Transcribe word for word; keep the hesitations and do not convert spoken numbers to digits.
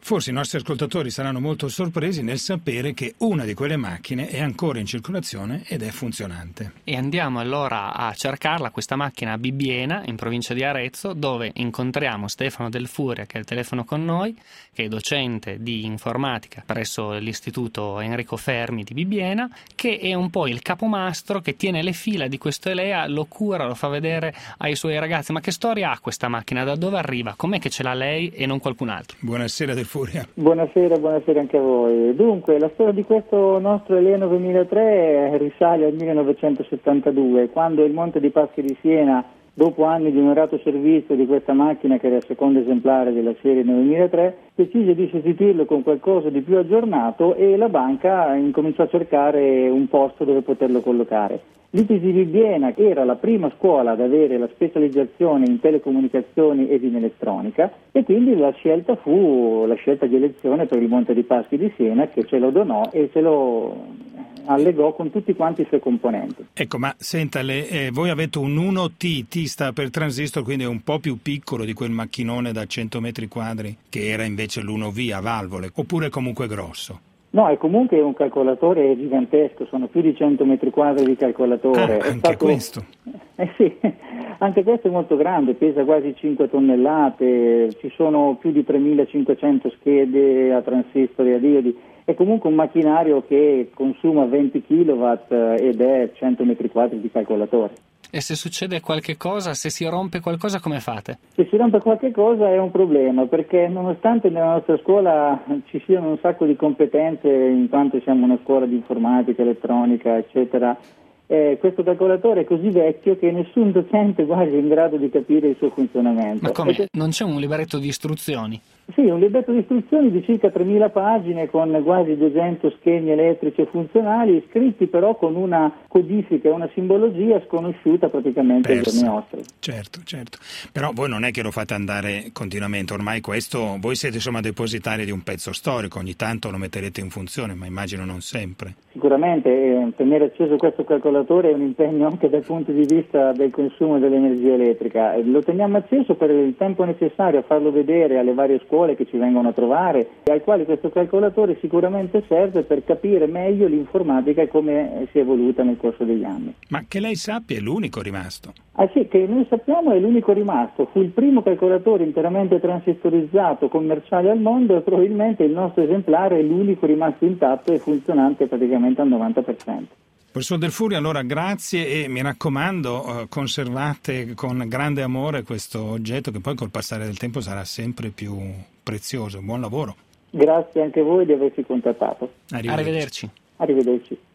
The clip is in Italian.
Forse i nostri ascoltatori saranno molto sorpresi nel sapere che una di quelle macchine è ancora in circolazione ed è funzionante. E andiamo allora a cercarla, questa macchina a Bibbiena, in provincia di Arezzo, dove incontriamo Stefano Del Furia, che è al telefono con noi, che è docente di informatica presso l'Istituto Enrico Fermi di Bibbiena, che è un po' il capomastro che tiene le fila di questo Elea, lo cura, lo fa vedere ai suoi ragazzi. Ma che storia ha questa macchina? Da dove arriva? Com'è che ce l'ha lei e non qualcun altro? Buonasera Del Furia. Buonasera, buonasera anche a voi. Dunque, la storia di questo nostro Elea novemilatré risale al millenovecentosettantadue, quando il Monte dei Paschi di Siena, dopo anni di onorato servizio di questa macchina, che era il secondo esemplare della serie novemilatré, decise di sostituirlo con qualcosa di più aggiornato e la banca incominciò a cercare un posto dove poterlo collocare. L'I T S di Bibbiena era la prima scuola ad avere la specializzazione in telecomunicazioni ed in elettronica e quindi la scelta fu la scelta di elezione per il Monte dei Paschi di Siena, che ce lo donò e ce lo allegò con tutti quanti i suoi componenti. Ecco, ma senta, le, eh, voi avete un uno T, T sta per transistor, quindi è un po' più piccolo di quel macchinone da cento metri quadri che era invece l'uno V a valvole, oppure comunque grosso? No, è comunque un calcolatore gigantesco, sono più di cento metri quadri di calcolatore. Ah, è anche stato... questo? Eh sì, anche questo è molto grande, pesa quasi cinque tonnellate, ci sono più di tremilacinquecento schede a transistori e a diodi. È comunque un macchinario che consuma venti chilowatt ed è cento metri quadri di calcolatore. E se succede qualche cosa, se si rompe qualcosa, come fate? Se si rompe qualche cosa è un problema, perché nonostante nella nostra scuola ci siano un sacco di competenze, in quanto siamo una scuola di informatica, elettronica, eccetera, eh, questo calcolatore è così vecchio che nessun docente quasi è in grado di capire il suo funzionamento. Ma come? Perché... Non c'è un libretto di istruzioni? Sì, un libretto di istruzioni di circa tremila pagine con quasi duecento schemi elettrici e funzionali, scritti però con una codifica e una simbologia sconosciuta praticamente ai giorni nostri. Certo, certo. Però voi non è che lo fate andare continuamente, ormai questo, voi siete insomma depositari di un pezzo storico, ogni tanto lo metterete in funzione, ma immagino non sempre. Sicuramente eh, tenere acceso questo calcolatore è un impegno anche dal punto di vista del consumo dell'energia elettrica. Lo teniamo acceso per il tempo necessario a farlo vedere alle varie scuole che ci vengono a trovare, ai quali questo calcolatore sicuramente serve per capire meglio l'informatica e come si è evoluta nel corso degli anni. Ma che lei sappia è l'unico rimasto? Ah sì, che noi sappiamo è l'unico rimasto, fu il primo calcolatore interamente transistorizzato commerciale al mondo e probabilmente il nostro esemplare è l'unico rimasto intatto e funzionante praticamente al novanta per cento. Professor Del Furia, allora grazie e mi raccomando, eh, conservate con grande amore questo oggetto che poi col passare del tempo sarà sempre più prezioso. Buon lavoro. Grazie anche a voi di averci contattato. Arrivederci. Arrivederci. Arrivederci.